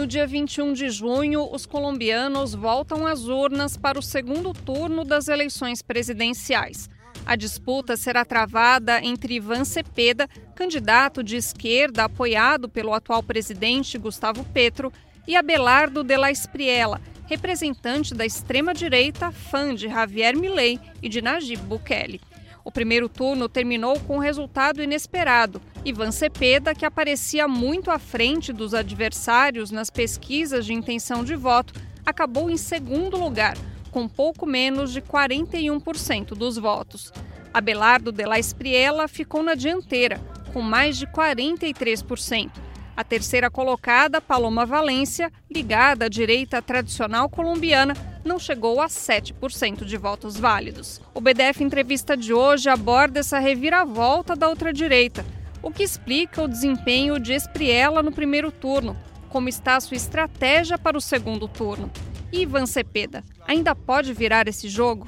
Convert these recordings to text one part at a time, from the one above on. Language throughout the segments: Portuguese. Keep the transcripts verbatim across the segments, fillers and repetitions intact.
dia vinte e um de junho, os colombianos voltam às urnas para o segundo turno das eleições presidenciais. A disputa será travada entre Iván Cepeda, candidato de esquerda apoiado pelo atual presidente Gustavo Petro, e Abelardo de la Espriella, representante da extrema-direita, fã de Javier Milei e de Nayib Bukele. O primeiro turno terminou com um resultado inesperado. Iván Cepeda, que aparecia muito à frente dos adversários nas pesquisas de intenção de voto, acabou em segundo lugar, com pouco menos de quarenta e um por cento dos votos. Abelardo de la Espriella ficou na dianteira, com mais de quarenta e três por cento. A terceira colocada, Paloma Valencia, ligada à direita tradicional colombiana, não chegou a sete por cento de votos válidos. O B D F Entrevista de hoje aborda essa reviravolta da ultradireita, o que explica o desempenho de Espriella no primeiro turno, como está a sua estratégia para o segundo turno. E Iván Cepeda, ainda pode virar esse jogo?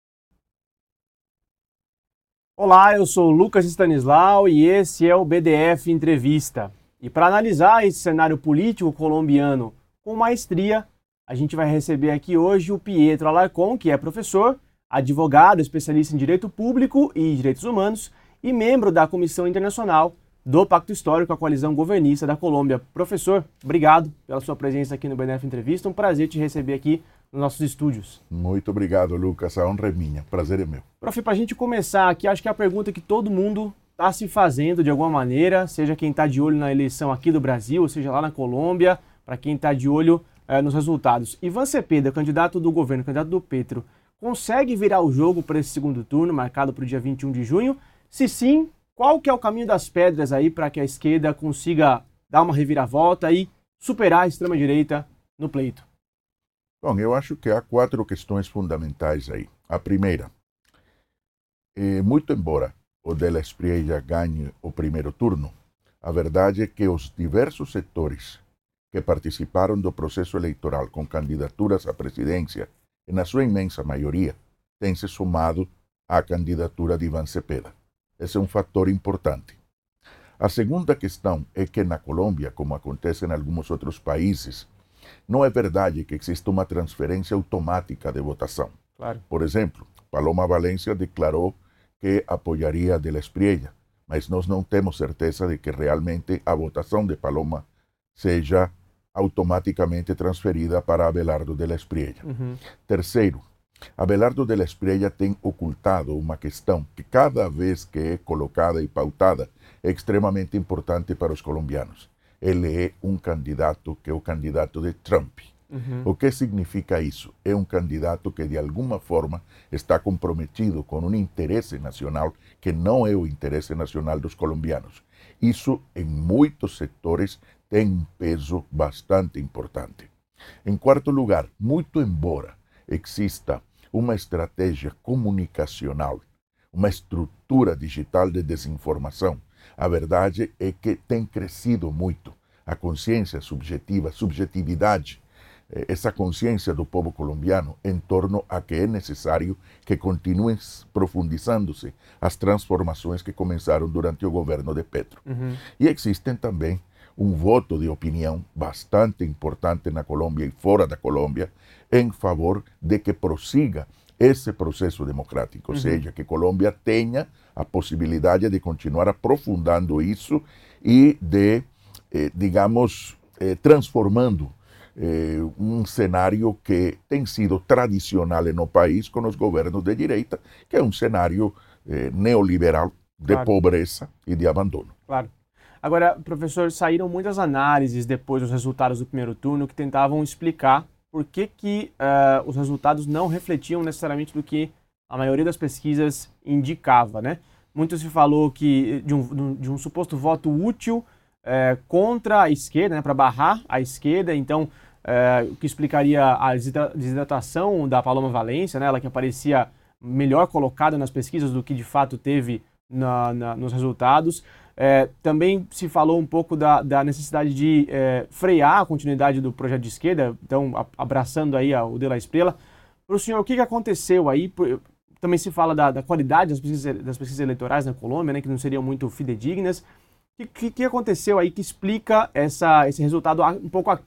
Olá, eu sou o Lucas Stanislau e esse é o B D F Entrevista. E para analisar esse cenário político colombiano com maestria, a gente vai receber aqui hoje o Pietro Alarcón, que é professor, advogado, especialista em Direito Público e Direitos Humanos e membro da Comissão Internacional do Pacto Histórico, a coalizão governista da Colômbia. Professor, obrigado pela sua presença aqui no B D F Entrevista. Um prazer te receber aqui nos nossos estúdios. Muito obrigado, Lucas. A honra é minha. Prazer é meu. Prof, para a gente começar aqui, acho que é a pergunta que todo mundo está se fazendo de alguma maneira, seja quem está de olho na eleição aqui do Brasil, ou seja lá na Colômbia, para quem está de olho eh, nos resultados. Iván Cepeda, candidato do governo, candidato do Petro, consegue virar o jogo para esse segundo turno, marcado para o dia vinte e um de junho? Se sim, qual que é o caminho das pedras aí para que a esquerda consiga dar uma reviravolta e superar a extrema-direita no pleito? Bom, eu acho que há quatro questões fundamentais aí. A primeira, é, muito embora o de la Espriella ganhe o primeiro turno, a verdade é que os diversos setores que participaram do processo eleitoral com candidaturas à presidência, e na sua imensa maioria, têm se somado à candidatura de Iván Cepeda. Esse é um fator importante. A segunda questão é que na Colômbia, como acontece em alguns outros países, não é verdade que existe uma transferência automática de votação. Claro. Por exemplo, Paloma Valencia declarou que apoiaria a de la Espriella, mas nós não temos certeza de que realmente a votação de Paloma seja automaticamente transferida para Abelardo de la Espriella. Uhum. Terceiro, Abelardo de la Espriella tem ocultado uma questão que cada vez que é colocada e pautada é extremamente importante para os colombianos. Ele é um candidato que é o candidato de Trump. Uhum. O que significa isso? É um candidato que de alguma forma está comprometido com um interesse nacional que não é o interesse nacional dos colombianos. Isso, em muitos setores, tem um peso bastante importante. Em quarto lugar, muito embora exista uma estratégia comunicacional, uma estrutura digital de desinformação, a verdade é que tem crescido muito a consciência subjetiva, subjetividade, essa consciência do povo colombiano em torno a que é necessário que continuem profundizando-se as transformações que começaram durante o governo de Petro. Uhum. E existem também um voto de opinião bastante importante na Colômbia e fora da Colômbia em favor de que prossiga esse processo democrático, ou uhum. seja, que Colômbia tenha a possibilidade de continuar aprofundando isso e de, eh, digamos, eh, transformando eh, um cenário que tem sido tradicional no país com os governos de direita, que é um cenário eh, neoliberal de Claro. pobreza e de abandono. Claro. Agora, professor, saíram muitas análises depois dos resultados do primeiro turno que tentavam explicar por que, que uh, os resultados não refletiam necessariamente do que a maioria das pesquisas indicava, né? Muito se falou que de um, de um suposto voto útil uh, contra a esquerda, né, para barrar a esquerda, então uh, o que explicaria a desidratação da Paloma Valencia, né, ela que aparecia melhor colocada nas pesquisas do que de fato teve na, na, nos resultados. É, também se falou um pouco da, da necessidade de é, frear a continuidade do projeto de esquerda, então a, abraçando aí a, o de la Espriella. Para o senhor, o que, que aconteceu aí? Por, também se fala da, da qualidade das pesquisas, das pesquisas eleitorais na Colômbia, né, que não seriam muito fidedignas. O que, que, que aconteceu aí que explica essa, esse resultado um pouco aquém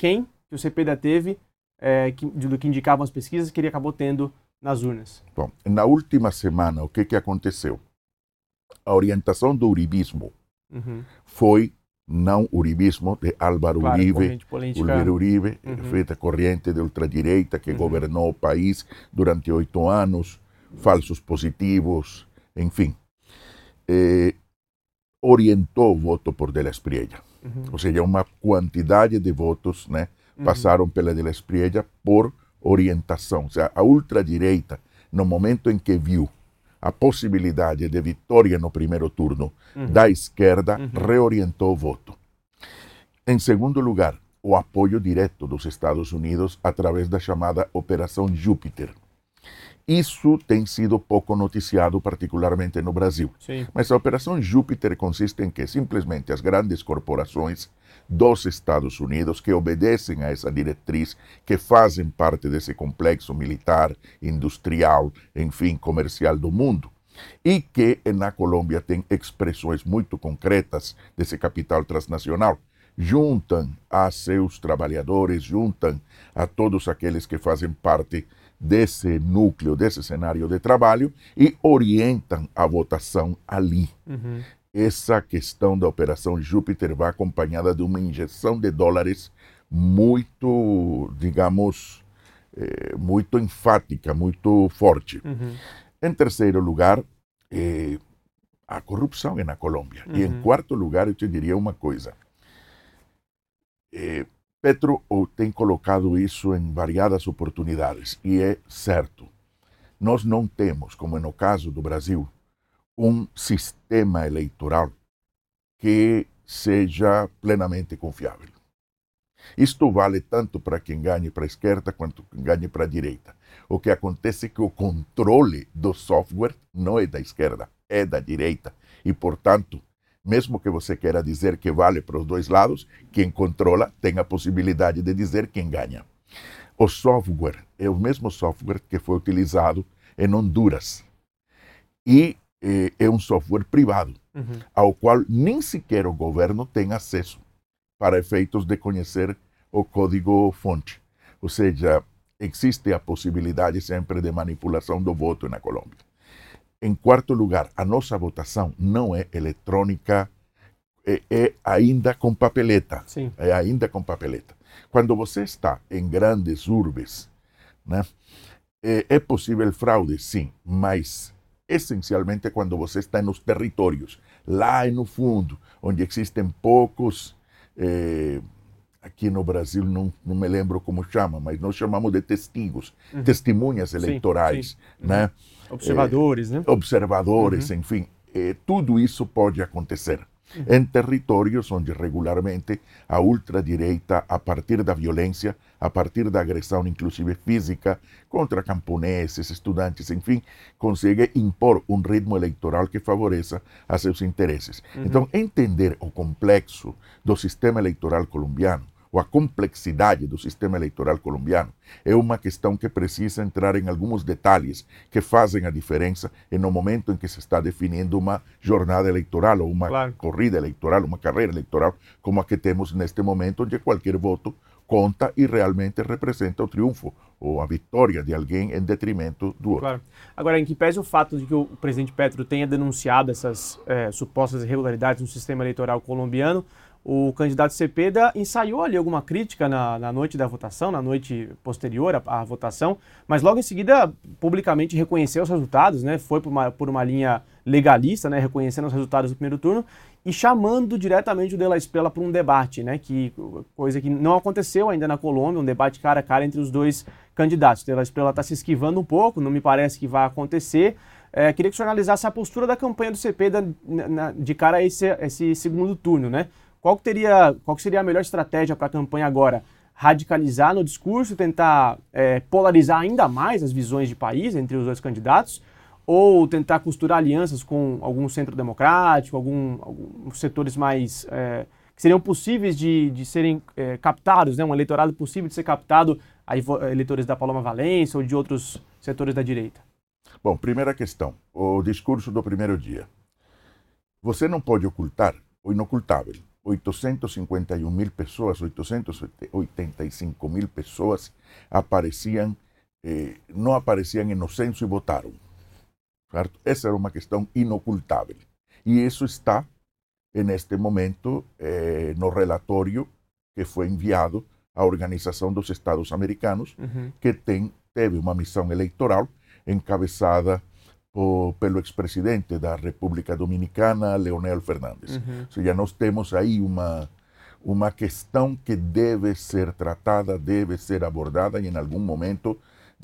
que o Cepeda teve, é, que, do que indicavam as pesquisas, que ele acabou tendo nas urnas? Bom, na última semana, o que, que aconteceu? A orientação do uribismo uhum. foi não uribismo de Álvaro claro, Uribe, Oliveira Uribe, uhum. feita corrente de ultradireita que uhum. governou o país durante oito anos, falsos positivos, enfim. Eh, orientou o voto por De La Espriella. Uhum. Ou seja, uma quantidade de votos né, uhum. passaram pela De La Espriella por orientação. Ou seja, a ultradireita, no momento em que viu a possibilidade de vitória no primeiro turno uhum. da esquerda, uhum. reorientou o voto. Em segundo lugar, o apoio direto dos Estados Unidos através da chamada Operação Júpiter. Isso tem sido pouco noticiado, particularmente no Brasil. Sim. Mas a Operação Júpiter consiste em que simplesmente as grandes corporações dos Estados Unidos que obedecem a essa diretriz, que fazem parte desse complexo militar, industrial, enfim, comercial do mundo, e que na Colômbia tem expressões muito concretas desse capital transnacional, juntam a seus trabalhadores, juntam a todos aqueles que fazem parte desse núcleo, desse cenário de trabalho e orientam a votação ali. Uhum. Essa questão da Operação Júpiter vai acompanhada de uma injeção de dólares muito, digamos, eh, muito enfática, muito forte. Uhum. Em terceiro lugar, eh, a corrupção é na Colômbia. Uhum. E em quarto lugar, eu te diria uma coisa. Eh, Petro tem colocado isso em variadas oportunidades, e é certo. Nós não temos, como no caso do Brasil, um sistema eleitoral que seja plenamente confiável. Isto vale tanto para quem ganhe para a esquerda quanto quem ganhe para a direita. O que acontece é que o controle do software não é da esquerda, é da direita. E, portanto, mesmo que você queira dizer que vale para os dois lados, quem controla tem a possibilidade de dizer quem ganha. O software é o mesmo software que foi utilizado em Honduras. E eh, é um software privado, uhum. ao qual nem sequer o governo tem acesso para efeitos de conhecer o código-fonte. Ou seja, existe a possibilidade sempre de manipulação do voto na Colômbia. Em quarto lugar, a nossa votação não é eletrônica, é, é ainda com papeleta. Sim. É ainda com papeleta. Quando você está em grandes urbes, né, é, é possível fraude, sim, mas essencialmente quando você está nos territórios, lá no fundo, onde existem poucos, é, aqui no Brasil não, não me lembro como chama, mas nós chamamos de testigos, uhum. testemunhas eleitorais, sim, sim. né? Observadores, é, né? Observadores, uhum. enfim. É, tudo isso pode acontecer uhum. em territórios onde regularmente a ultradireita, a partir da violência, a partir da agressão, inclusive física, contra camponeses, estudantes, enfim, consegue impor um ritmo eleitoral que favoreça a seus interesses. Uhum. Então, entender o complexo do sistema eleitoral colombiano, ou a complexidade do sistema eleitoral colombiano, é uma questão que precisa entrar em alguns detalhes que fazem a diferença no momento em que se está definindo uma jornada eleitoral ou uma claro. corrida eleitoral, uma carreira eleitoral, como a que temos neste momento, onde qualquer voto conta e realmente representa o triunfo ou a vitória de alguém em detrimento do outro. Claro. Agora, em que pese o fato de que o presidente Petro tenha denunciado essas é, supostas irregularidades no sistema eleitoral colombiano, o candidato Cepeda ensaiou ali alguma crítica na, na noite da votação, na noite posterior à, à votação, mas logo em seguida publicamente reconheceu os resultados, né? Foi por uma, por uma linha legalista, né? Reconhecendo os resultados do primeiro turno e chamando diretamente o De La Espriella para um debate, né? Que, coisa que não aconteceu ainda na Colômbia, um debate cara a cara entre os dois candidatos. O De La Espriella está se esquivando um pouco, não me parece que vai acontecer. É, queria que o senhor analisasse a postura da campanha do Cepeda na, na, de cara a esse, esse segundo turno, né? Qual que, teria, qual que seria a melhor estratégia para a campanha agora? Radicalizar no discurso, tentar é, polarizar ainda mais as visões de país entre os dois candidatos, ou tentar costurar alianças com algum centro democrático, algum, alguns setores mais é, que seriam possíveis de, de serem é, captados, né? Um eleitorado possível de ser captado a eleitores da Paloma Valença ou de outros setores da direita? Bom, primeira questão, o discurso do primeiro dia. Você não pode ocultar o inocultável. oitocentos e cinquenta e um mil pessoas, oitocentos e oitenta e cinco mil pessoas apareciam, eh, não apareciam no censo e votaram. Certo? Essa era uma questão inocultável. E isso está, neste momento, eh, no relatório que foi enviado à Organização dos Estados Americanos, uhum. que tem, teve uma missão eleitoral encabeçada por, pelo ex-presidente da República Dominicana, Leonel Fernández. Uhum. Ou seja, nós temos aí uma, uma questão que deve ser tratada, deve ser abordada e, em algum momento,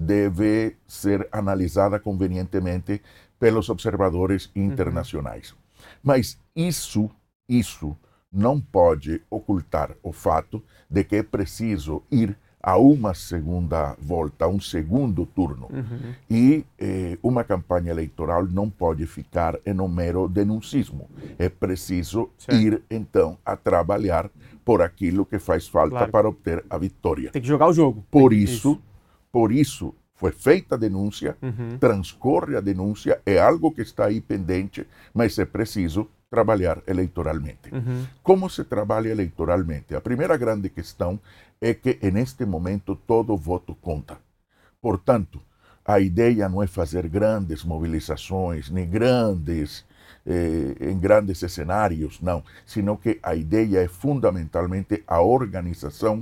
deve ser analisada convenientemente pelos observadores internacionais. Uhum. Mas isso, isso não pode ocultar o fato de que é preciso ir a uma segunda volta, a um segundo turno. Uhum. E eh, uma campanha eleitoral não pode ficar em um mero denuncismo. É preciso certo. ir, então, a trabalhar por aquilo que faz falta claro. para obter a vitória. Tem que jogar o jogo. Por isso, isso, por isso foi feita a denúncia, uhum. transcorre a denúncia, é algo que está aí pendente, mas é preciso trabalhar eleitoralmente. Uhum. Como se trabalha eleitoralmente? A primeira grande questão é que, neste momento, todo voto conta. Portanto, a ideia não é fazer grandes mobilizações, nem grandes, eh, em grandes cenários, não, sino que a ideia é fundamentalmente a organização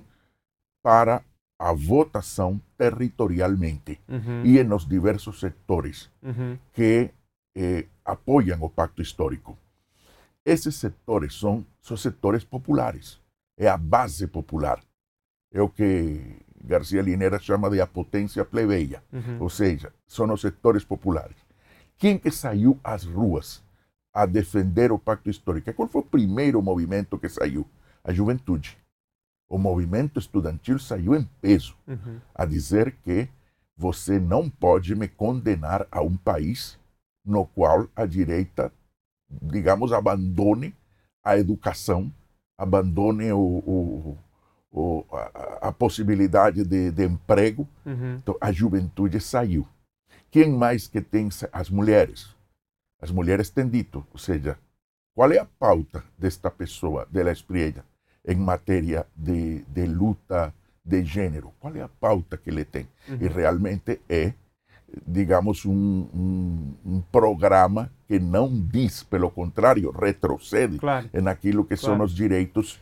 para a votação territorialmente uhum. e nos diversos setores uhum. que eh, apoiam o Pacto Histórico. Esses setores são, são setores populares, é a base popular, é o que Garcia Linera chama de a potência plebeia, uhum. ou seja, são os setores populares. Quem que saiu às ruas a defender o Pacto Histórico? Qual foi o primeiro movimento que saiu? A juventude. O movimento estudantil saiu em peso uhum. a dizer que você não pode me condenar a um país no qual a direita, digamos, abandone a educação, abandone o, o, o, a, a possibilidade de, de emprego. Uhum. Então, a juventude saiu. Quem mais que tem? As mulheres. As mulheres têm dito, ou seja, qual é a pauta desta pessoa, de La Espriella, em matéria de, de luta de gênero? Qual é a pauta que ele tem? Uhum. E realmente é, digamos, um, um, um programa que não diz, pelo contrário, retrocede claro. naquilo que claro. são os direitos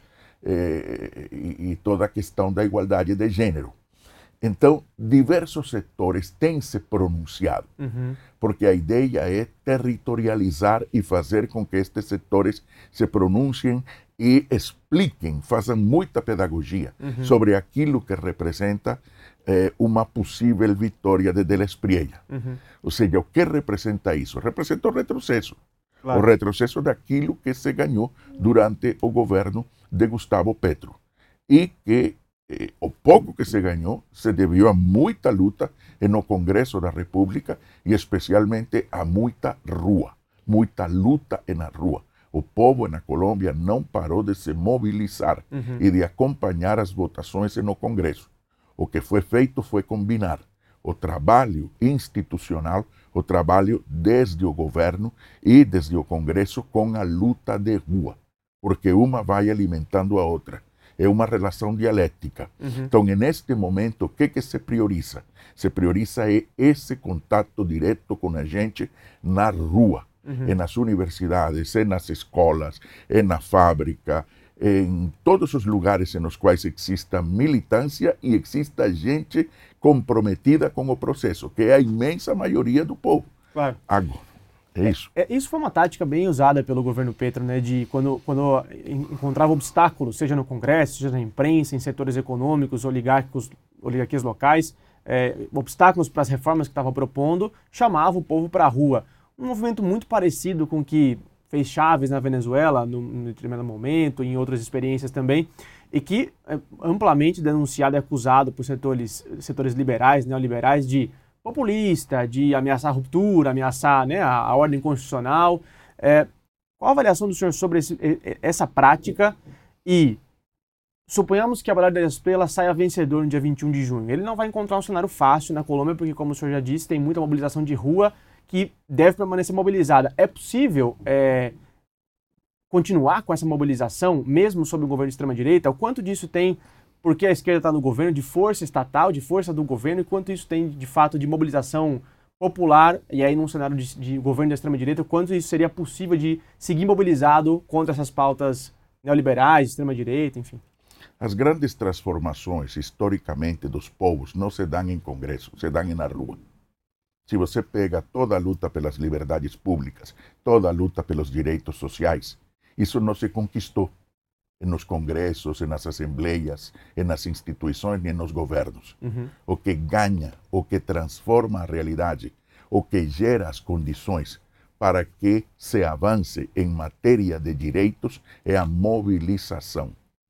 eh, e, e toda a questão da igualdade de gênero. Então, diversos setores têm se pronunciado, uhum. porque a ideia é territorializar e fazer com que estes setores se pronunciem e expliquem, façam muita pedagogia uhum. sobre aquilo que representa eh, uma possível vitória de De La Espriella. Uhum. Ou seja, o que representa isso? Representa o retrocesso. Claro. O retrocesso daquilo que se ganhou durante o governo de Gustavo Petro. E que eh, o pouco que se ganhou se deviu a muita luta no Congresso da República e especialmente a muita rua, muita luta na rua. O povo na Colômbia não parou de se mobilizar uhum. e de acompanhar as votações no Congresso. O que foi feito foi combinar o trabalho institucional, o trabalho desde o governo e desde o Congresso com a luta de rua, porque uma vai alimentando a outra. É uma relação dialética. Uhum. Então, neste momento, o que, que se prioriza? Se prioriza é esse contato direto com a gente na rua. Uhum. E nas universidades, e nas escolas, e na fábrica, em todos os lugares nos quais exista militância e exista gente comprometida com o processo, que é a imensa maioria do povo. Claro. Agora, é isso. É, é, isso foi uma tática bem usada pelo governo Petro, né, de quando, quando encontrava obstáculos, seja no Congresso, seja na imprensa, em setores econômicos, oligárquicos, oligarquias locais, é, obstáculos para as reformas que estava propondo, chamava o povo para a rua. Um movimento muito parecido com o que fez Chávez na Venezuela, no, no determinado momento, em outras experiências também, e que é amplamente denunciado e acusado por setores, setores liberais, neoliberais, de populista, de ameaçar a ruptura, ameaçar, né, a, a ordem constitucional. É, qual a avaliação do senhor sobre esse, essa prática? E suponhamos que a Balear de La Espriella saia vencedor no dia vinte e um de junho. Ele não vai encontrar um cenário fácil na Colômbia, porque, como o senhor já disse, tem muita mobilização de rua que deve permanecer mobilizada. É possível é, continuar com essa mobilização, mesmo sob o governo de extrema-direita? O quanto disso tem porque a esquerda está no governo, de força estatal, de força do governo, e quanto isso tem, de fato, de mobilização popular, e aí num cenário de, de governo da extrema-direita, quanto isso seria possível de seguir mobilizado contra essas pautas neoliberais, extrema-direita, enfim? As grandes transformações, historicamente, dos povos não se dão em congresso, se dão na rua. Se você pega toda a luta pelas liberdades públicas, toda a luta pelos direitos sociais, isso não se conquistou nos congressos, nas assembleias, nas instituições, nem nos governos. Uhum. O que ganha, o que transforma a realidade, o que gera as condições para que se avance em matéria de direitos é a mobilização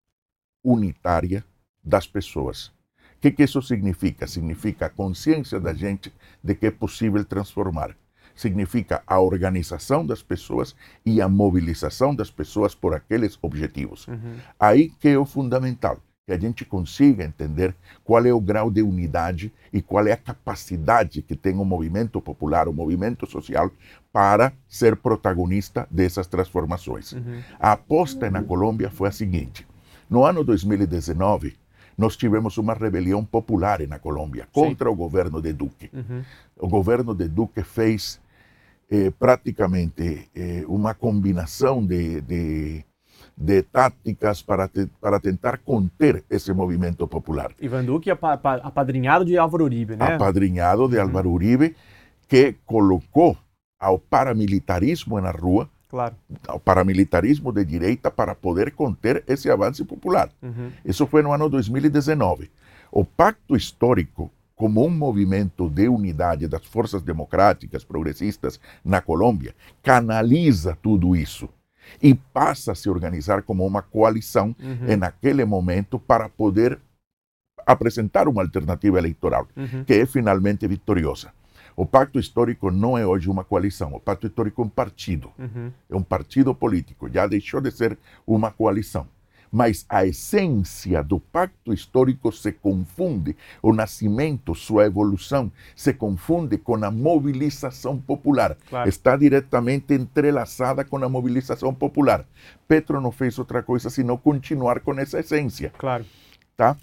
unitária das pessoas. O que, que isso significa? Significa a consciência da gente de que é possível transformar. Significa a organização das pessoas e a mobilização das pessoas por aqueles objetivos. Uhum. Aí que é o fundamental, que a gente consiga entender qual é o grau de unidade e qual é a capacidade que tem o movimento popular, o movimento social, para ser protagonista dessas transformações. Uhum. A aposta na Colômbia foi a seguinte: no ano dois mil e dezenove, nós tivemos uma rebelião popular na Colômbia contra Sim. o governo de Duque. Uhum. O governo de Duque fez eh, praticamente eh, uma combinação de, de, de táticas para, te, para tentar conter esse movimento popular. Ivan Duque é apadrinhado de Álvaro Uribe, né? Apadrinhado de Álvaro uhum. Uribe, que colocou ao paramilitarismo na rua, claro. Ao paramilitarismo de direita para poder conter esse avanço popular. Uhum. Isso foi no ano dois mil e dezenove. O Pacto Histórico, como um movimento de unidade das forças democráticas, progressistas na Colômbia, canaliza tudo isso e passa a se organizar como uma coalição uhum. naquele momento para poder apresentar uma alternativa eleitoral, uhum. que é finalmente vitoriosa. O Pacto Histórico não é hoje uma coalição. O Pacto Histórico é um partido. Uhum. É um partido político. Já deixou de ser uma coalição. Mas a essência do Pacto Histórico se confunde. O nascimento, sua evolução, se confunde com a mobilização popular. Claro. Está diretamente entrelaçada com a mobilização popular. Petro não fez outra coisa senão continuar com essa essência. Claro. Tá?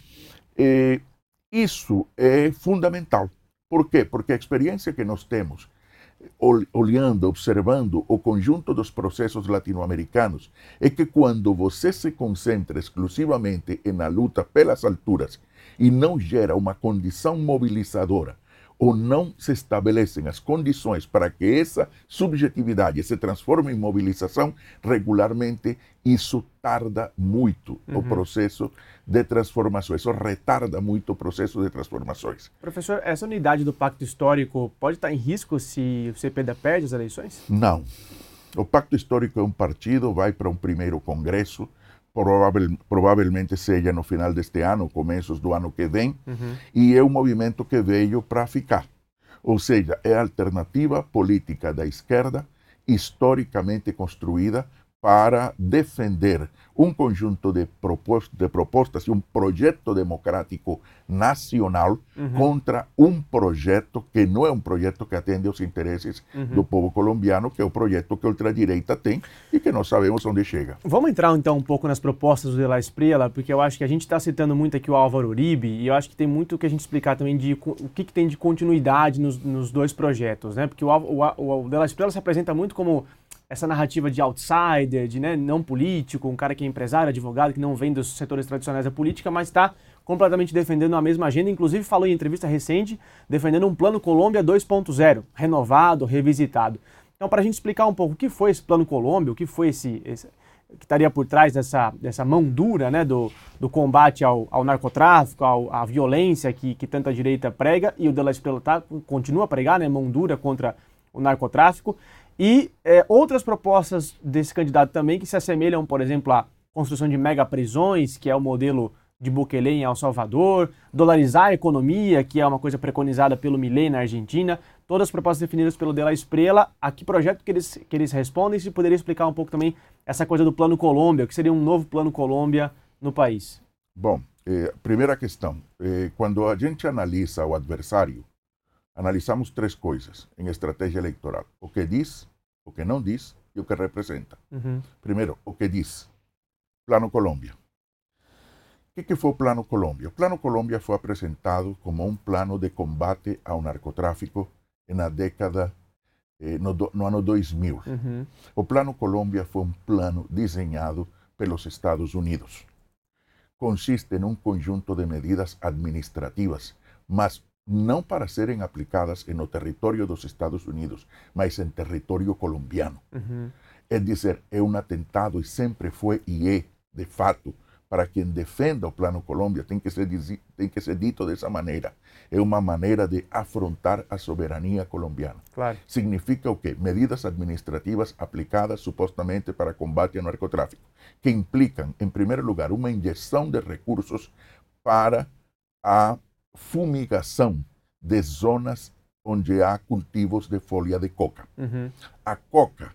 E isso é fundamental. Por quê? Porque a experiência que nós temos, olhando, observando o conjunto dos processos latino-americanos, é que quando você se concentra exclusivamente na luta pelas alturas e não gera uma condição mobilizadora, ou não se estabelecem as condições para que essa subjetividade se transforme em mobilização, regularmente isso tarda muito uhum. o processo de transformação. Isso retarda muito o processo de transformações. Professor, essa unidade do Pacto Histórico pode estar em risco se o Cepeda perde as eleições? Não. O Pacto Histórico é um partido, vai para um primeiro congresso, Provavel, provavelmente seja no final deste ano, começos do ano que vem, uhum. e é um movimento que veio para ficar. Ou seja, é a alternativa política da esquerda, historicamente construída para defender um conjunto de propostas, de propostas e um projeto democrático nacional uhum. contra um projeto que não é um projeto que atende aos interesses uhum. do povo colombiano, que é o projeto que a ultradireita tem e que nós sabemos onde chega. Vamos entrar então um pouco nas propostas do De La Espriella, porque eu acho que a gente está citando muito aqui o Álvaro Uribe e eu acho que tem muito que a gente explicar também de o que, que tem de continuidade nos, nos dois projetos, né? Porque o, o, o De La Espriella se apresenta muito como essa narrativa de outsider, de né, não político, um cara que é empresário, advogado, que não vem dos setores tradicionais da política, mas está completamente defendendo a mesma agenda, inclusive falou em entrevista recente, defendendo um plano Colômbia dois ponto zero, renovado, revisitado. Então, para a gente explicar um pouco o que foi esse plano Colômbia, o que foi esse, esse que estaria por trás dessa, dessa mão dura né, do, do combate ao, ao narcotráfico, ao, à violência que, que tanto a direita prega, e o De La Espriella tá, continua a pregar, né, mão dura contra o narcotráfico. E é, outras propostas desse candidato também que se assemelham, por exemplo, à construção de mega prisões, que é o modelo de Bukele em El Salvador, dolarizar a economia, que é uma coisa preconizada pelo Milei na Argentina, todas as propostas definidas pelo De La Espriella. A que projeto que eles, que eles respondem? Se poderia explicar um pouco também essa coisa do Plano Colômbia, que seria um novo Plano Colômbia no país. Bom, eh, primeira questão, eh, quando a gente analisa o adversário, analisamos três coisas em estratégia eleitoral: o que diz, o que não diz e e o que representa. Uhum. Primeiro, o que diz Plano Colômbia. O que, que foi o Plano Colômbia? O Plano Colômbia foi apresentado como um plano de combate ao narcotráfico na década, eh, no, do, no ano dois mil. Uhum. O Plano Colômbia foi um plano desenhado pelos Estados Unidos. Consiste em um conjunto de medidas administrativas, mas não para serem aplicadas no território dos Estados Unidos, mas em território colombiano. Uhum. É dizer, é um atentado e sempre foi e é, de fato, para quem defenda o Plano Colômbia, tem que ser, tem que ser dito dessa maneira. É uma maneira de afrontar a soberania colombiana. Claro. Significa o quê? Medidas administrativas aplicadas supostamente para combate ao narcotráfico, que implicam, em primeiro lugar, uma injeção de recursos para a fumigação de zonas onde há cultivos de folha de coca. Uhum. A coca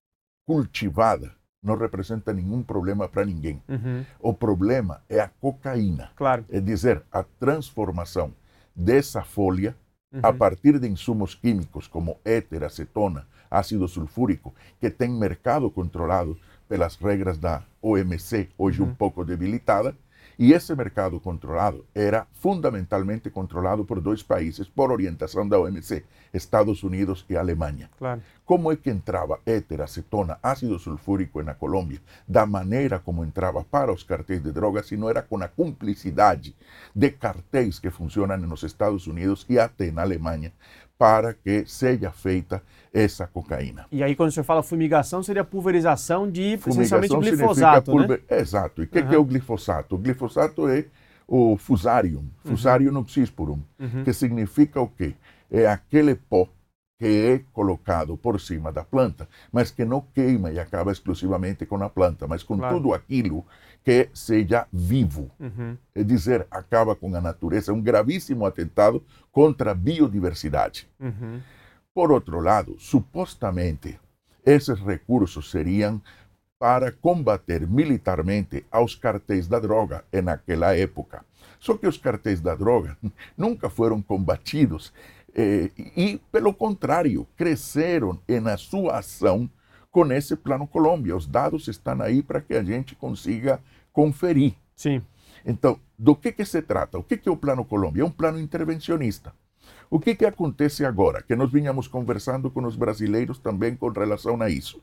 cultivada não representa nenhum problema para ninguém. Uhum. O problema é a cocaína. Claro. É dizer, a transformação dessa folha uhum. a partir de insumos químicos como éter, acetona, ácido sulfúrico, que tem mercado controlado pelas regras da O M C, hoje uhum. um pouco debilitada, e esse mercado controlado era fundamentalmente controlado por dois países, por orientação da O M C, Estados Unidos e Alemanha. Claro. Como é que entrava éter, acetona, ácido sulfúrico na Colômbia, da maneira como entrava para os cartéis de drogas, se não era com a cumplicidade de cartéis que funcionam nos Estados Unidos e até na Alemanha, para que seja feita essa cocaína. E aí, quando você fala fumigação, seria pulverização de, essencialmente, Fumigação glifosato, pulver... né? Exato. E o que, Uhum. que é o glifosato? O glifosato é o fusarium, Fusarium uhum. oxysporum, uhum. que significa o quê? É aquele pó que é colocado por cima da planta, mas que não queima e acaba exclusivamente com a planta, mas com claro. tudo aquilo que seja vivo. Uhum. É dizer, acaba com a natureza. É um gravíssimo atentado contra a biodiversidade. Uhum. Por outro lado, supostamente, esses recursos seriam para combater militarmente aos cartéis da droga naquela época. Só que os cartéis da droga nunca foram combatidos eh, e, pelo contrário, cresceram na sua ação com esse Plano Colômbia. Os dados estão aí para que a gente consiga conferir. Sim. Então, do que, que se trata? O que, que é o Plano Colômbia? É um plano intervencionista. O que, que acontece agora? Que nós vinhamos conversando com os brasileiros também com relação a isso.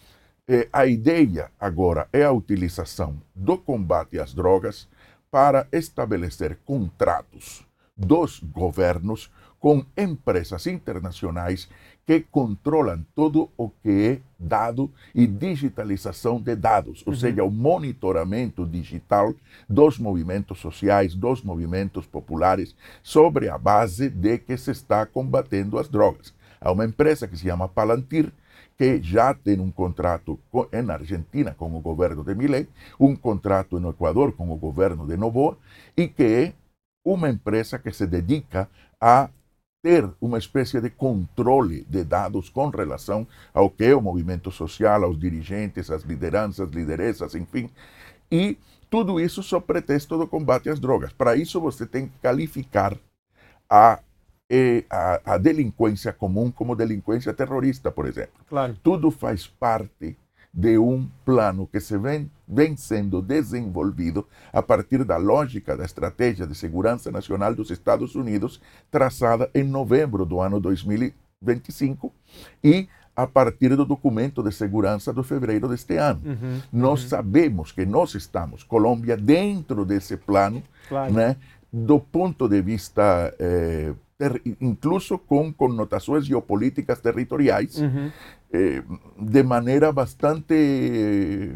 Eh, a ideia agora é a utilização do combate às drogas para estabelecer contratos dos governos com empresas internacionais que controlam todo o que é dado e digitalização de dados, ou uhum. seja, o monitoramento digital dos movimentos sociais, dos movimentos populares, sobre a base de que se está combatendo as drogas. Há uma empresa que se chama Palantir, que já tem um contrato na Argentina com o governo de Milei, um contrato no Equador com o governo de Noboa, e que é uma empresa que se dedica a ter uma espécie de controle de dados com relação ao que é o movimento social, aos dirigentes, às lideranças, lideresas, enfim. E tudo isso sob pretexto do combate às drogas. Para isso você tem que qualificar a, a, a delinquência comum como delinquência terrorista, por exemplo. Claro. Tudo faz parte de um plano que se vem, vem sendo desenvolvido a partir da lógica da Estratégia de Segurança Nacional dos Estados Unidos, traçada em novembro do ano dois mil e vinte e cinco, e a partir do documento de segurança de fevereiro deste ano. Uhum, nós uhum. sabemos que nós estamos, Colômbia, dentro desse plano, claro. né, do ponto de vista eh, ter, incluso com conotações geopolíticas territoriais, uhum. eh, de maneira bastante,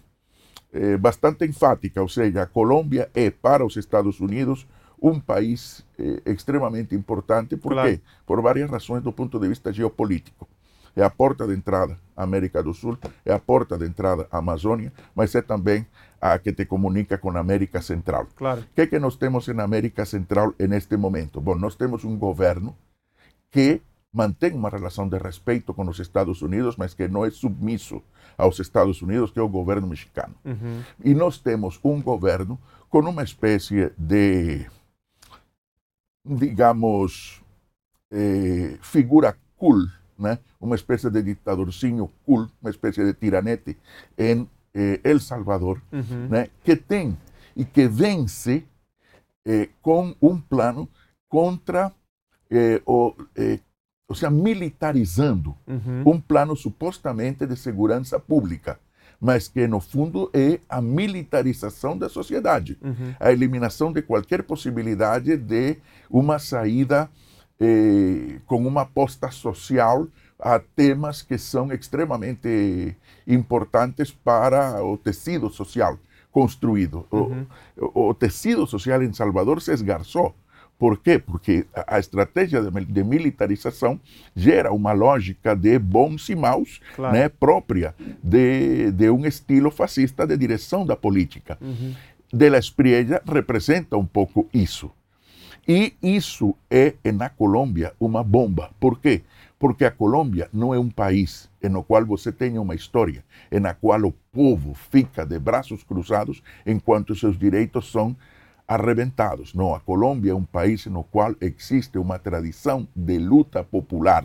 eh, bastante enfática. Ou seja, a Colômbia é, para os Estados Unidos, um país eh, extremamente importante. Por claro. quê? Por várias razões do ponto de vista geopolítico. É a porta de entrada à América do Sul, é a porta de entrada à Amazônia, mas é também a que te comunica com a América Central. Claro. O que é que nós temos na América Central neste momento? Bom, nós temos um governo que mantém uma relação de respeito com os Estados Unidos, mas que não é submisso aos Estados Unidos, que é o governo mexicano. Uhum. E nós temos um governo com uma espécie de, digamos, eh, figura cool né, uma espécie de ditadorzinho cool, uma espécie de tiranete em eh, El Salvador, uhum. né, que tem e que vence eh, com um plano contra, eh, o, eh, ou seja, militarizando uhum. um plano supostamente de segurança pública, mas que no fundo é a militarização da sociedade, uhum. a eliminação de qualquer possibilidade de uma saída eh, com uma aposta social a temas que são extremamente importantes para o tecido social construído. Uhum. O, o tecido social em Salvador se esgarçou. Por quê? Porque a estratégia de, de militarização gera uma lógica de bons e maus, claro. Né, própria de, de um estilo fascista de direção da política. Uhum. De la Espriella representa um pouco isso. E isso é, na Colômbia, uma bomba. Por quê? Porque a Colômbia não é um país no qual você tenha uma história, na qual o povo fica de braços cruzados enquanto seus direitos são arrebentados. Não, a Colômbia é um país no qual existe uma tradição de luta popular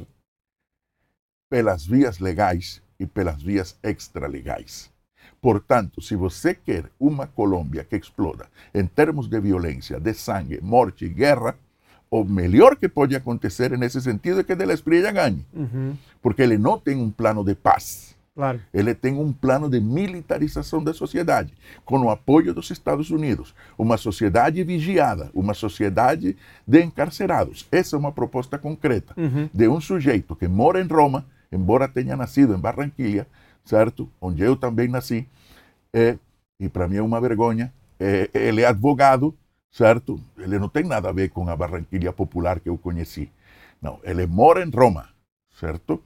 pelas vias legais e pelas vias extralegais. Portanto, se você quer uma Colômbia que exploda em termos de violência, de sangue, morte e guerra, o melhor que pode acontecer nesse sentido é que de la Espriella ganhe. Uhum. Porque ele não tem um plano de paz. Claro. Ele tem um plano de militarização da sociedade, com o apoio dos Estados Unidos. Uma sociedade vigiada, uma sociedade de encarcerados. Essa é uma proposta concreta uhum. de um sujeito que mora em Roma, embora tenha nascido em Barranquilla, certo? Onde eu também nasci, é, e para mim é uma vergonha, é, ele é advogado, certo? Ele não tem nada a ver com a Barranquilla popular que eu conheci. Não, ele mora em Roma, certo?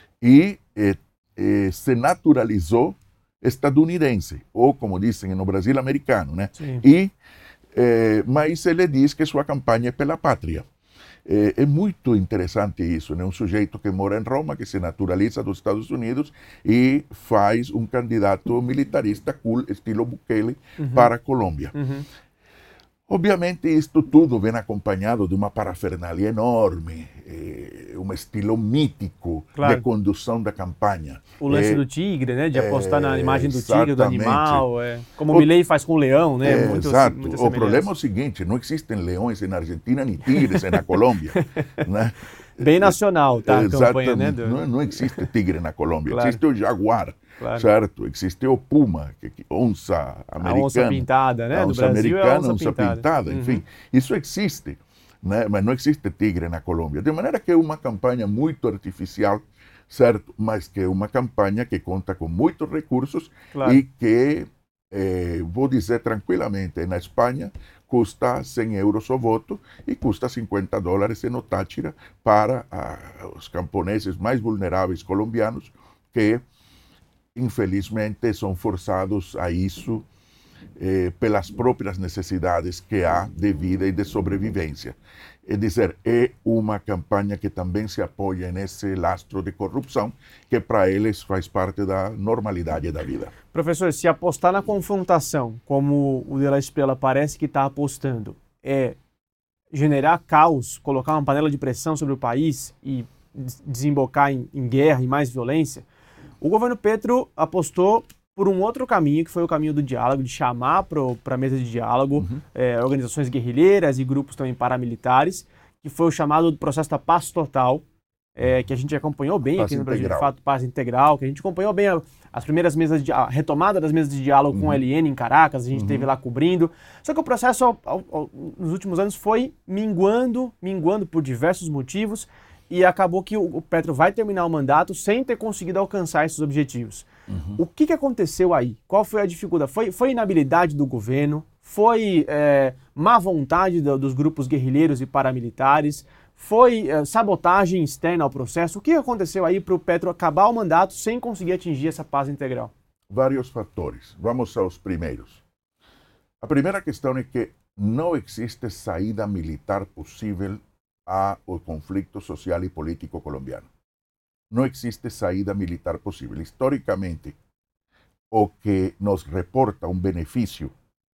E é, é, se naturalizou estadunidense, ou como dizem no Brasil, americano, né? Sim. E, é, mas ele diz que sua campanha é pela pátria. É, é muito interessante isso, né? Um sujeito que mora em Roma, que se naturaliza dos Estados Unidos e faz um candidato militarista cool, estilo Bukele, uhum. para a Colômbia. Uhum. Obviamente, isto tudo vem acompanhado de uma parafernália enorme, eh, um estilo mítico claro. De condução da campanha. O lance é, do tigre, né? De apostar é, na imagem do tigre, do animal, é, como o Milei faz com o leão, né? É, muito, exato. O problema é o seguinte, não existem leões na Argentina, nem tigres na Colômbia. Né? Bem nacional, tá? A campanha, né? Do... Não, não existe tigre na Colômbia, claro. Existe o jaguar. Claro. Certo? Existe o puma, que, que, onça americana. A onça pintada, né? A onça Do Brasil americana, é a onça, onça pintada, pintada enfim. Uhum. Isso existe, né? Mas não existe tigre na Colômbia. De maneira que é uma campanha muito artificial, certo? Mas que é uma campanha que conta com muitos recursos claro. E que, eh, vou dizer tranquilamente, na Espanha custa cem euros o voto e custa cinquenta dólares no Táchira para ah, os camponeses mais vulneráveis colombianos que infelizmente são forçados a isso eh, pelas próprias necessidades que há de vida e de sobrevivência. É dizer, é uma campanha que também se apoia nesse lastro de corrupção que para eles faz parte da normalidade da vida. Professor, se apostar na confrontação, como o de la Espriella parece que está apostando, é generar caos, colocar uma panela de pressão sobre o país e desembocar em, em guerra e mais violência, o governo Petro apostou por um outro caminho, que foi o caminho do diálogo, de chamar para a mesa de diálogo uhum. é, organizações guerrilheiras e grupos também paramilitares, que foi o chamado processo da paz total, é, que a gente acompanhou bem paz aqui no integral. Brasil, de fato, paz integral, que a gente acompanhou bem a, as primeiras mesas de a retomada das mesas de diálogo uhum. com o L N em Caracas, a gente uhum. esteve lá cobrindo. Só que o processo, ao, ao, ao, nos últimos anos, foi minguando, minguando por diversos motivos, e acabou que o Petro vai terminar o mandato sem ter conseguido alcançar esses objetivos. Uhum. O que, que aconteceu aí? Qual foi a dificuldade? Foi, foi inabilidade do governo? Foi é, má vontade do, dos grupos guerrilheiros e paramilitares? Foi é, sabotagem externa ao processo? O que aconteceu aí para o Petro acabar o mandato sem conseguir atingir essa paz integral? Vários fatores. Vamos aos primeiros. A primeira questão é que não existe saída militar possível ao conflito social e político colombiano. Não existe saída militar possível. Historicamente, o que nos reporta um benefício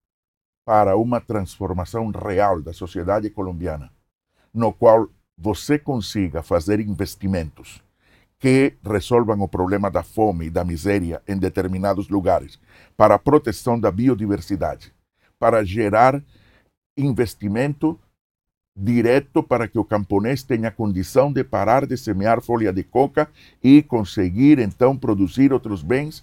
para uma transformação real da sociedade colombiana, no qual você consiga fazer investimentos que resolvam o problema da fome e da miséria em determinados lugares, para a proteção da biodiversidade, para gerar investimento direto para que o camponês tenha condição de parar de semear folha de coca e conseguir então produzir outros bens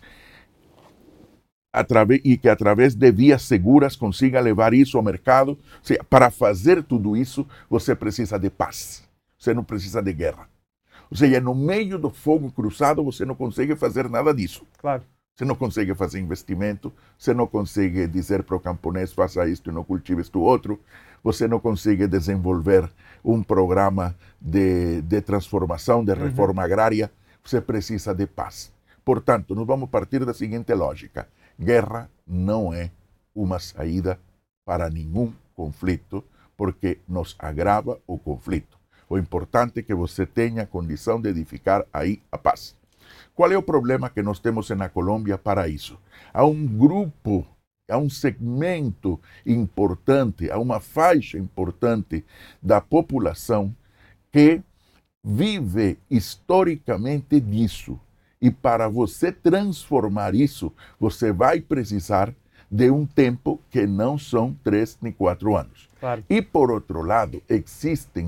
através, e que através de vias seguras consiga levar isso ao mercado. Ou seja, para fazer tudo isso você precisa de paz, você não precisa de guerra. Ou seja, no meio do fogo cruzado você não consegue fazer nada disso. Claro. Você não consegue fazer investimento, você não consegue dizer para o camponês faça isto e não cultive isto outro, você não consegue desenvolver um programa de, de transformação, de reforma uhum. agrária, você precisa de paz. Portanto, nós vamos partir da seguinte lógica: guerra não é uma saída para nenhum conflito, porque nos agrava o conflito. O importante é que você tenha condição de edificar aí a paz. Qual é o problema que nós temos na Colômbia para isso? Há um grupo, há um segmento importante, há uma faixa importante da população que vive historicamente disso. E para você transformar isso, você vai precisar de um tempo que não são três nem quatro anos. Claro. E por outro lado, existem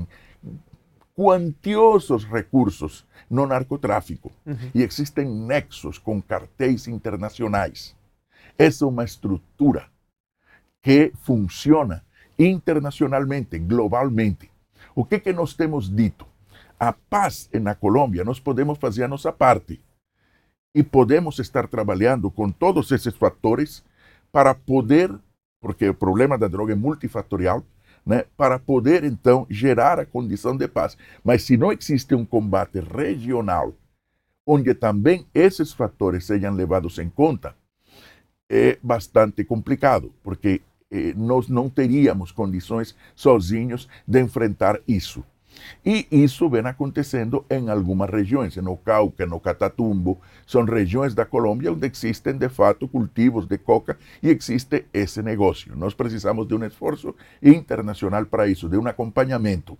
quantiosos recursos no narcotráfico uhum. e existem nexos com cartéis internacionais. Essa é uma estrutura que funciona internacionalmente, globalmente. O que que nós temos dito? A paz na Colômbia, nós podemos fazer a nossa parte e podemos estar trabalhando com todos esses fatores para poder, porque o problema da droga é multifatorial, né, para poder, então, gerar a condição de paz. Mas se não existe um combate regional, onde também esses fatores sejam levados em conta, é bastante complicado, porque eh, nós não teríamos condições sozinhos de enfrentar isso. E isso vem acontecendo em algumas regiões, no Cauca, no Catatumbo, são regiões da Colômbia onde existem de fato cultivos de coca e existe esse negócio. Nós precisamos de um esforço internacional para isso, de um acompanhamento.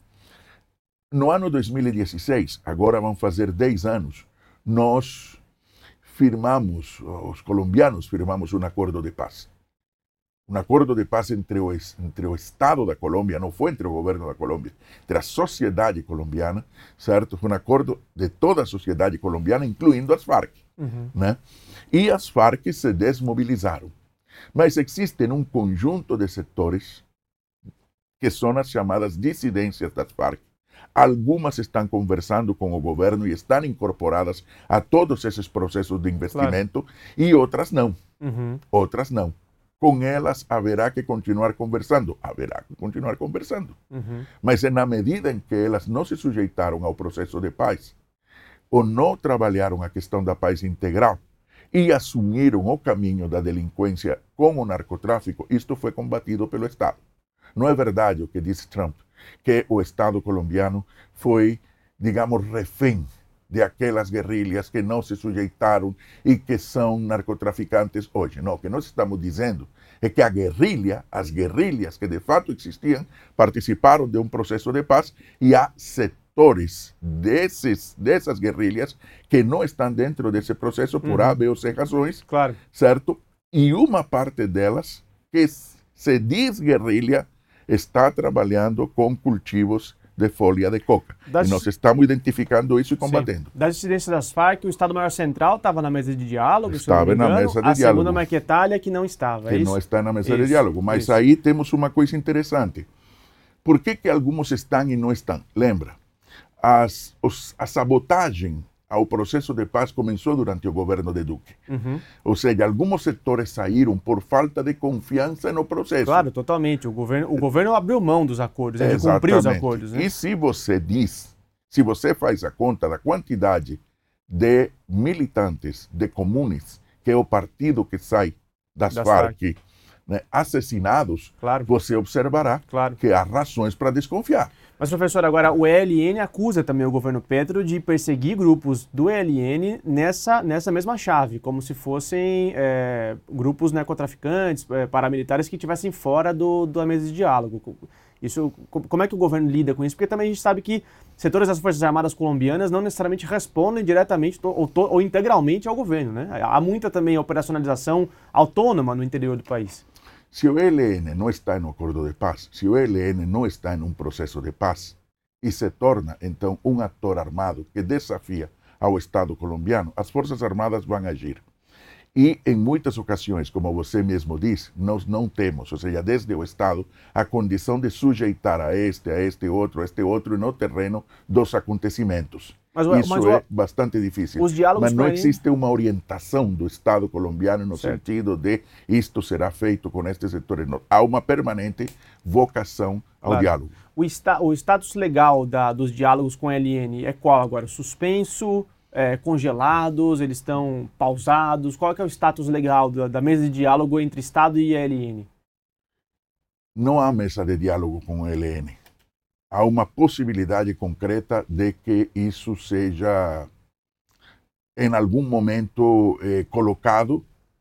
No ano dois mil e dezesseis, agora vão fazer dez anos, nós firmamos, os colombianos firmamos um acordo de paz. Um acordo de paz entre o, entre o Estado da Colômbia, não foi entre o governo da Colômbia, entre a sociedade colombiana, certo? Foi um acordo de toda a sociedade colombiana, incluindo as Farc. Uhum. Né? E as Farc se desmobilizaram. Mas existem um conjunto de setores que são as chamadas dissidências das Farc. Algumas estão conversando com o governo e estão incorporadas a todos esses processos de investimento, claro. E outras não. Uhum. Outras não. Com elas haverá que continuar conversando, haverá que continuar conversando. Uhum. Mas na medida em que elas não se sujeitaram ao processo de paz, ou não trabalharam a questão da paz integral, e assumiram o caminho da delinquência com o narcotráfico, isto foi combatido pelo Estado. Não é verdade o que disse Trump, que o Estado colombiano foi, digamos, refém de aquelas guerrilhas que não se sujeitaram e que são narcotraficantes hoje. Não, o que nós estamos dizendo é que a guerrilha, as guerrilhas que de fato existiam, participaram de um processo de paz e há setores desses, dessas guerrilhas que não estão dentro desse processo por uhum. A, B ou C razões, claro. Certo? E uma parte delas, que se diz guerrilha, está trabalhando com cultivos de folha de coca. Das... E nós estamos identificando isso e combatendo. Sim. Das dissidências das Farc, o Estado-Maior Central estava na mesa de diálogo, estava na mesa de a diálogo. A segunda Marquetália que não estava, Que é não isso? está na mesa isso. de diálogo. Mas isso. Aí temos uma coisa interessante. Por que que alguns estão e não estão? Lembra, as, os, a sabotagem ao processo de paz começou durante o governo de Duque. Uhum. Ou seja, alguns setores saíram por falta de confiança no processo. Claro, totalmente. O governo, o governo abriu mão dos acordos, ele cumpriu os acordos. Né? E se você diz, se você faz a conta da quantidade de militantes, de comunes, que é o partido que sai das, das Farc, Farc. Né, assassinados, claro. Você observará claro. Que há razões para desconfiar. Mas, professor, agora o E L N acusa também o governo Petro de perseguir grupos do E L N nessa, nessa mesma chave, como se fossem é, grupos narcotraficantes, é, paramilitares que estivessem fora do, da mesa de diálogo. Isso, como é que o governo lida com isso? Porque também a gente sabe que setores das Forças Armadas colombianas não necessariamente respondem diretamente ou, ou integralmente ao governo, né? Há muita também operacionalização autônoma no interior do país. Se o E L N não está no acordo de paz, se o E L N não está em um processo de paz e se torna, então, um ator armado que desafia ao Estado colombiano, as Forças Armadas vão agir. E, em muitas ocasiões, como você mesmo diz, nós não temos, ou seja, desde o Estado, a condição de sujeitar a este, a este outro, a este outro no terreno dos acontecimentos. Mas, Isso mas, é bastante difícil. Os diálogos mas não aí... existe uma orientação do Estado colombiano no certo. sentido de isto será feito com estes setores. Não. Há uma permanente vocação ao claro. diálogo. O, esta, o status legal da, dos diálogos com a L N é qual agora? Suspenso? É, congelados, eles estão pausados? Qual é, que é o status legal da, da mesa de diálogo entre Estado e L N? Não há mesa de diálogo com o L N. Há uma possibilidade concreta de que isso seja, em algum momento, eh, colocado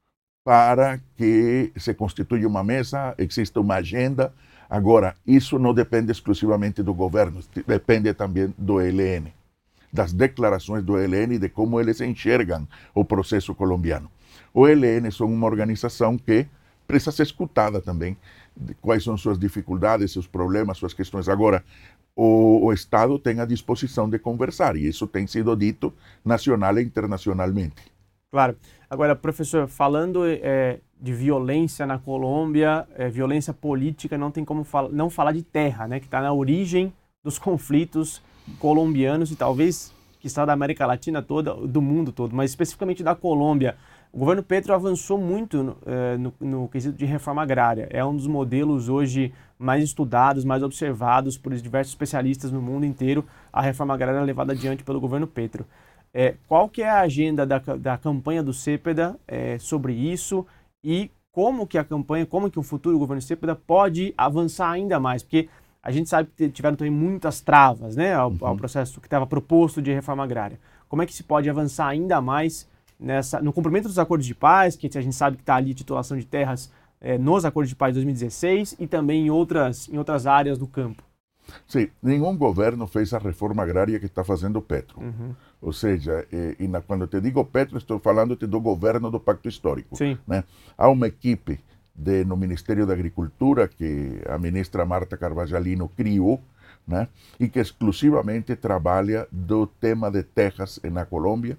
para que se constituya uma mesa, exista uma agenda. Agora, isso não depende exclusivamente do governo, depende também do E L N. Das declarações do E L N e de como eles enxergam o processo colombiano. O E L N é uma organização que precisa ser escutada também, de quais são suas dificuldades, seus problemas, suas questões. Agora, o, o Estado tem a disposição de conversar, e isso tem sido dito nacional e internacionalmente. Claro. Agora, professor, falando é, de violência na Colômbia, é, violência política, não tem como fal- não falar de terra, né, que está na origem dos conflitos colombianos e talvez que está da América Latina toda, do mundo todo, mas especificamente da Colômbia. O governo Petro avançou muito no, no, no quesito de reforma agrária. É um dos modelos hoje mais estudados, mais observados por diversos especialistas no mundo inteiro, a reforma agrária levada adiante pelo governo Petro. É, qual que é a agenda da, da campanha do Cepeda é, sobre isso e como que a campanha, como que o futuro governo Cepeda pode avançar ainda mais? Porque a gente sabe que tiveram também muitas travas, né, ao, ao processo que estava proposto de reforma agrária. Como é que se pode avançar ainda mais nessa, no cumprimento dos acordos de paz, que a gente sabe que está ali a titulação de terras é, nos acordos de paz de dois mil e dezesseis e também em outras, em outras áreas do campo? Sim, nenhum governo fez a reforma agrária que está fazendo o Petro. Uhum. Ou seja, eh, e na, quando te digo Petro, estou falando do governo do Pacto Histórico. Sim. Né? Há uma equipe de, no Ministério da Agricultura que a ministra Marta Carvalhalino criou, né? E que exclusivamente trabalha do tema de terras na Colômbia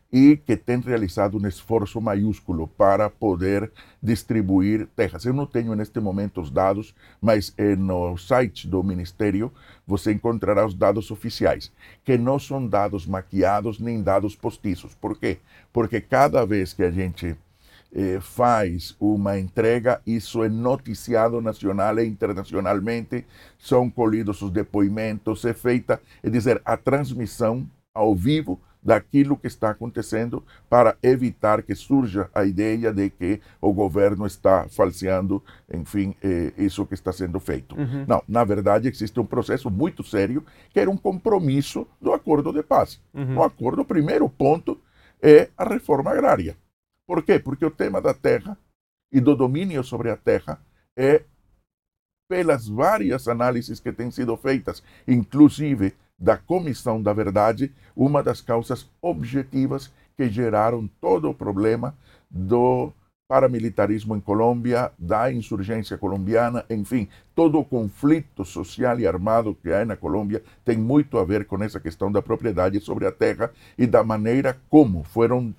e que tem realizado um esforço maiúsculo para poder distribuir terras. Eu não tenho neste momento os dados, mas eh, no site do Ministério você encontrará os dados oficiais, que não são dados maquiados nem dados postiços. Por quê? Porque cada vez que a gente eh, faz uma entrega, isso é noticiado nacional e internacionalmente, são colhidos os depoimentos, é feita, é dizer, a transmissão ao vivo daquilo que está acontecendo para evitar que surja a ideia de que o governo está falseando, enfim, eh, isso que está sendo feito. Uhum. Não, na verdade existe um processo muito sério que era um compromisso do acordo de paz. Uhum. O acordo, o primeiro ponto é a reforma agrária. Por quê? Porque o tema da terra e do domínio sobre a terra é, pelas várias análises que têm sido feitas, inclusive da Comissão da Verdade, uma das causas objetivas que geraram todo o problema do paramilitarismo em Colômbia, da insurgência colombiana, enfim, todo o conflito social e armado que há na Colômbia tem muito a ver com essa questão da propriedade sobre a terra e da maneira como foram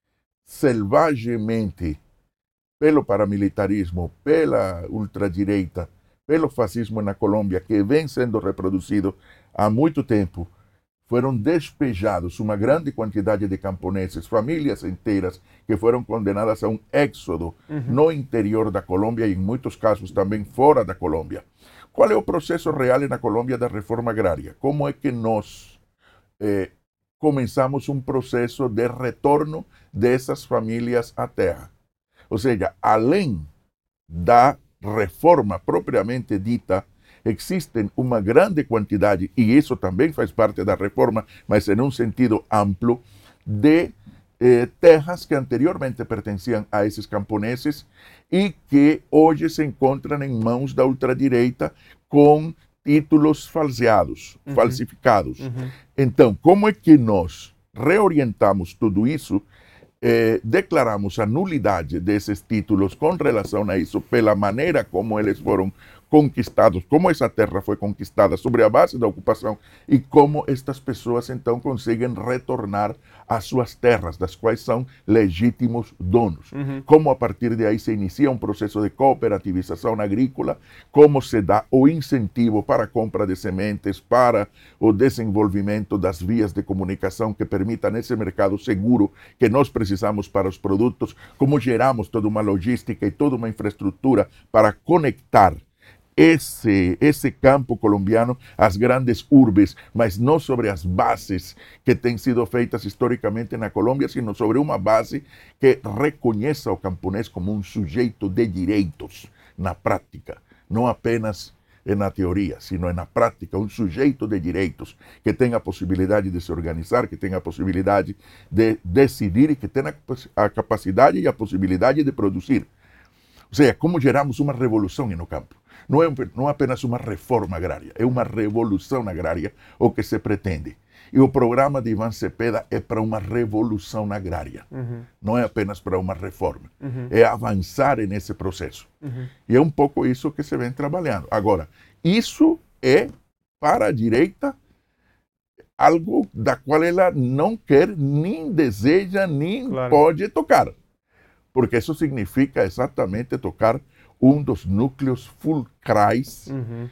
selvagemente, pelo paramilitarismo, pela ultradireita, pelo fascismo na Colômbia, que vem sendo reproduzido há muito tempo, foram despejados uma grande quantidade de camponeses, famílias inteiras, que foram condenadas a um êxodo uhum. no interior da Colômbia e, em muitos casos, também fora da Colômbia. Qual é o processo real na Colômbia da reforma agrária? Como é que nós eh, começamos um processo de retorno dessas famílias à terra? Ou seja, além da reforma propriamente dita, existem uma grande quantidade, e isso também faz parte da reforma, mas em um sentido amplo, de eh, terras que anteriormente pertenciam a esses camponeses e que hoje se encontram em mãos da ultradireita com títulos falseados, uhum. falsificados. Uhum. Então, como é que nós reorientamos tudo isso? Eh, declaramos a nulidade desses títulos com relação a isso, pela maneira como eles foram conquistados, como essa terra foi conquistada sobre a base da ocupação e como estas pessoas então conseguem retornar às suas terras, das quais são legítimos donos. Uhum. Como a partir de aí se inicia um processo de cooperativização agrícola, como se dá o incentivo para a compra de sementes, para o desenvolvimento das vias de comunicação que permitam esse mercado seguro que nós precisamos para os produtos, como geramos toda uma logística e toda uma infraestrutura para conectar Esse, esse campo colombiano às grandes urbes, mas não sobre as bases que têm sido feitas historicamente na Colômbia, sino sobre uma base que reconheça o camponês como um sujeito de direitos na prática, não apenas na teoria, sino na prática, um sujeito de direitos que tenha a possibilidade de se organizar, que tenha a possibilidade de decidir e que tenha a capacidade e a possibilidade de produzir. Ou seja, como geramos uma revolução no campo. Não é, não é apenas uma reforma agrária, é uma revolução agrária o que se pretende. E o programa de Iván Cepeda é para uma revolução agrária, uhum. não é apenas para uma reforma, uhum. é avançar nesse processo. Uhum. E é um pouco isso que se vem trabalhando. Agora, isso é para a direita algo da qual ela não quer, nem deseja, nem claro. pode tocar. Porque isso significa exatamente tocar um dos núcleos fulcrais, uhum.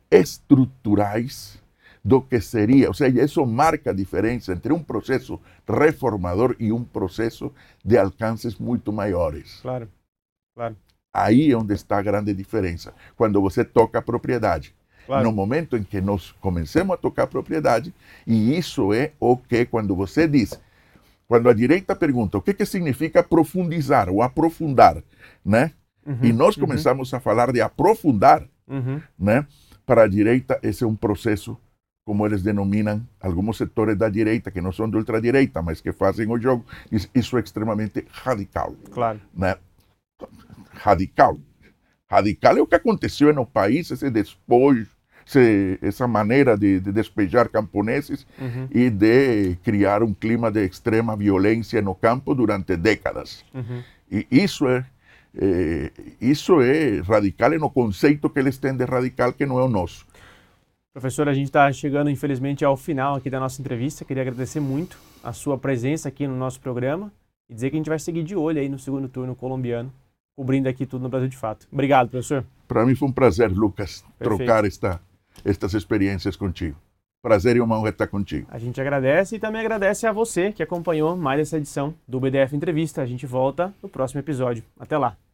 estruturais do que seria. Ou seja, isso marca a diferença entre um processo reformador e um processo de alcances muito maiores. Claro, claro. Aí é onde está a grande diferença. Quando você toca a propriedade. Claro. No momento em que nós começamos a tocar a propriedade, e isso é o que, quando você diz, quando a direita pergunta o que, que significa profundizar ou aprofundar, né? Uhum, e nós começamos uhum. a falar de aprofundar, uhum. né? Para a direita, esse é um processo, como eles denominam, alguns setores da direita, que não são de ultradireita, mas que fazem o jogo, isso é extremamente radical. Claro. Né? Radical. Radical é o que aconteceu no país, esse despojo, esse, essa maneira de, de despejar camponeses uhum. e de criar um clima de extrema violência no campo durante décadas. Uhum. E isso é Eh, isso é radical no conceito que eles têm de radical, que não é o nosso. Professor, a gente está chegando, infelizmente, ao final aqui da nossa entrevista. Queria agradecer muito a sua presença aqui no nosso programa e dizer que a gente vai seguir de olho aí no segundo turno colombiano, cobrindo aqui tudo no Brasil de Fato. Obrigado, professor. Para mim foi um prazer, Lucas, Perfeito. trocar esta, estas experiências contigo. Prazer e uma honra estar contigo. A gente agradece e também agradece a você que acompanhou mais essa edição do B D F Entrevista. A gente volta no próximo episódio. Até lá.